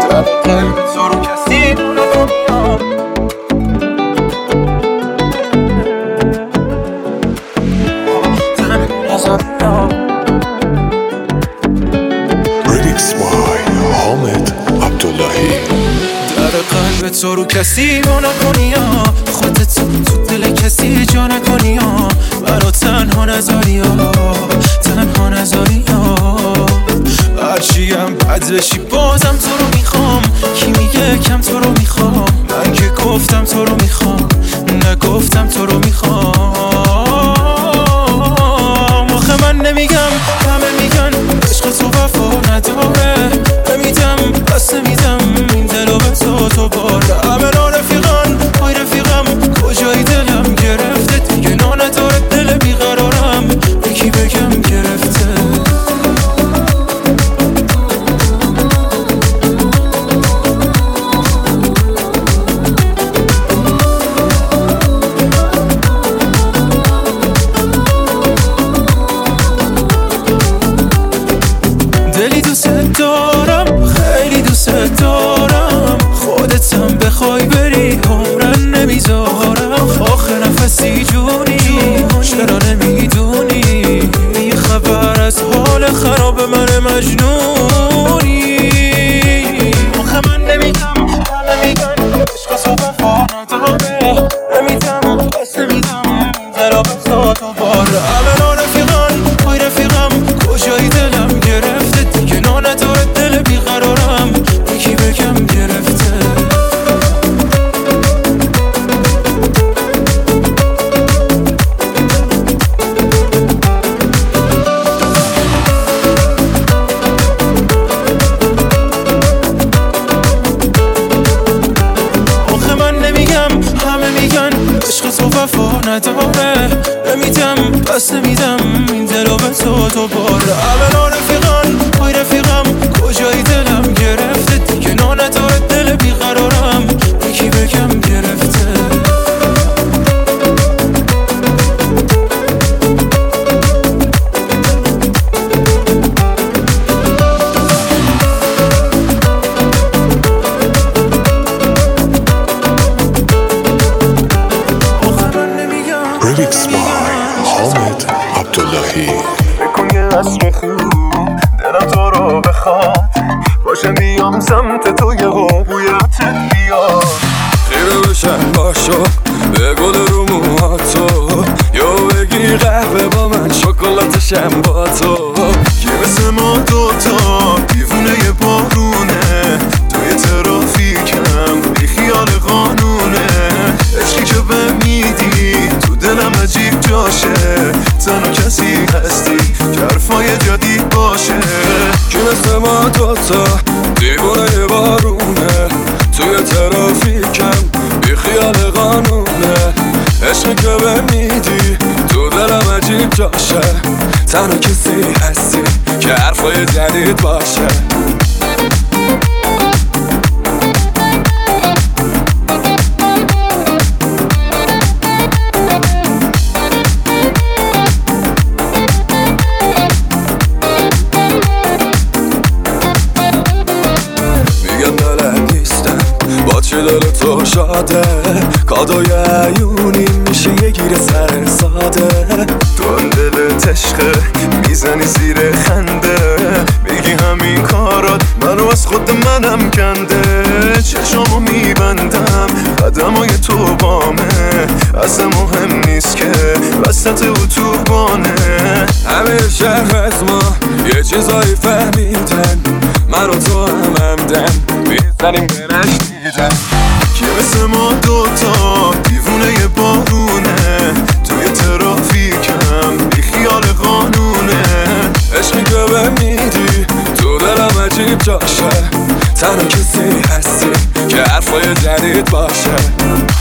در قلب تو رو کسی قلب تو رو کسی رو نکنی خودت تو دل کسی جا نکنی منو تنها نذاری تنها نذاری هرچیم بد بشی بازم تو رو میخوام کی میگه کم تو رو میخوام من که گفتم تو رو میخوام نگفتم تو رو میخوام آخه من نمیگم همه میگن عشق تو وفا نداره نمیدم بس نمیدم این دلو به تو باره همه رفیقان های رفیقم کجایی دلم گرفته دیگه نداره دل بیقرارم یکی بگم گرفته دلی دوست دارم خیلی دوست دارم خودتم بخوای بری عمرن نمیذارم آخه نفسی جونی چرا نمیدونی یه خبر از حال خراب من مجنونی آخه من نمیگم نمیگن عشق تو وفا نداره نمیدم بس نمیدم دلا به تو باره همه رفیقان های رفیقم کجایی دلم گرفته دیگه نداره دل بیقرارم یکی بگم گرفته آخه من نمیگم همه میگن عشق تو وفا نداره نمیدم بس نمیدم این دلو به تو باره همه رفیقان های رفیقم کجایی دلم گرفته دیگه نداره دل بیقرارم یکی بگم گرفته Remix by حامد عبداللهی بکن یه عصر خوب دلم تو رو بخواد باشه میام سمت تو یه بویتت بیاد خیره بشن باشو به گل رو موهاتو یا بگی قهوه با من شکلاتشم با تو که مثل ما دوتا دیوونه بارونه توی ترافیکم بی خیال قانونه عشقی که بمیدی تو دلم عجیب جاشه تنها کسی هستی که حرفای جدید باشه که مثل ما دوتا دیوونه بارونه توی ترافیکم بی خیال قانونه عشقی که بمیدی تو دلم عجیب جاشه تنها کسی هستی که حرفای جدید باشه میگن دلت نیستم با چه دل تو شاده کادوی عیونی میشه یه گیر سر ساده تو هم دلت عشقه میزنی زیر خنده میگی همین کارات منو از خود منم کنده چشامو میبندم قدمای تو بامه اصلا مهم نیست که وسط اتوبانه همه شهر از ما یه چیزایی فهمیدن من و تو همدم میزنیم به نشنیدن که مثل ما دوتا دیوونه بارونه توی ترافیکم بی خیال قانونه عشقی که بمیدی تو دلم عجیب جاشه تنها کسی هستی که حرفای جدید باشه